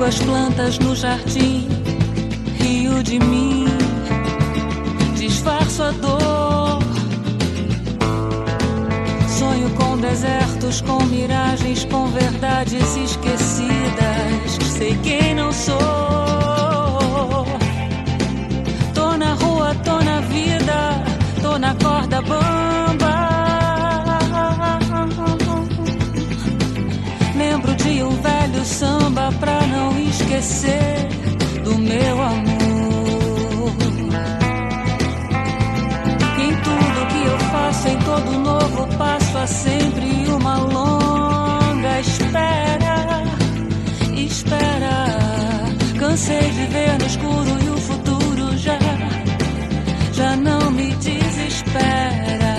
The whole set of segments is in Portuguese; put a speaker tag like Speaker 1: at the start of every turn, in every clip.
Speaker 1: as plantas no jardim, rio de mim, disfarço a dor. Sonho com desertos, com miragens, com verdades esquecidas. Sei quem não sou. Tô na rua, tô na vida, tô na corda bamba. Lembro de um velho samba pra não esquecer do meu amor. Em tudo que eu faço, em todo novo passo, há sempre uma longa espera. Espera, cansei de ver no escuro e o futuro já não me desespera.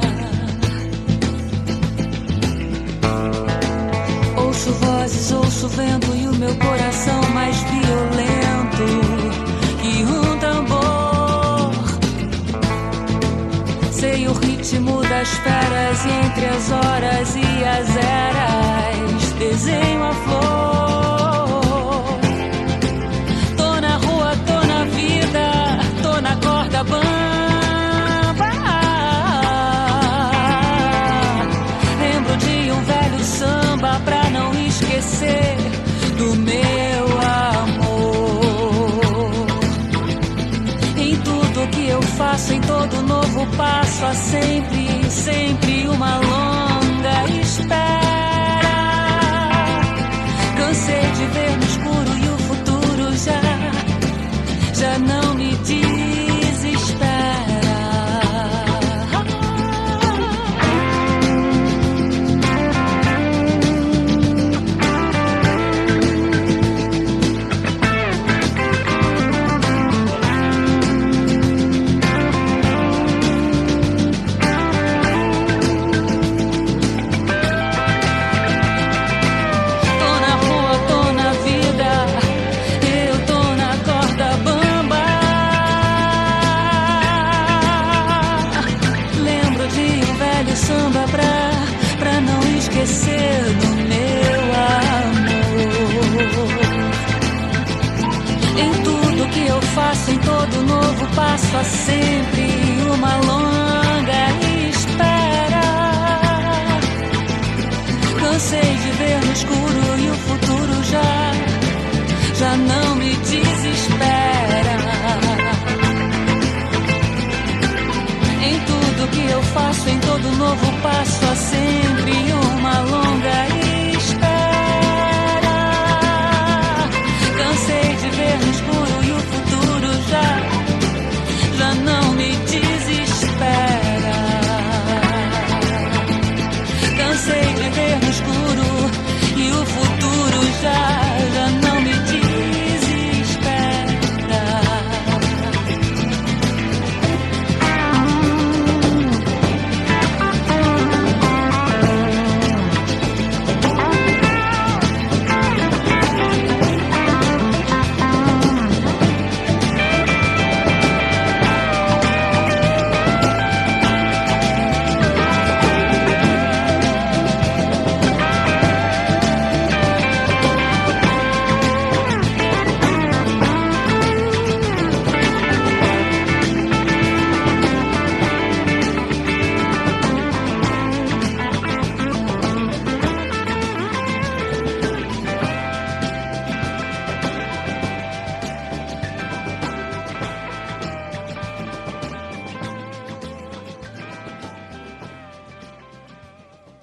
Speaker 1: Ouço vozes, ouço vento e o meu coração mais violento que um tambor. Sei o ritmo das feras e entre as horas e as eras desenho a flor. Tô na rua, tô na vida, tô na corda bamba. Lembro de um velho samba pra não esquecer do meu amor. Em tudo que eu faço, em todo novo passo, há sempre, sempre uma longa espera. Cansei de ver no escuro e o futuro já não me desespera. Samba pra não esquecer do meu amor. Em tudo que eu faço, em todo novo passo, há sempre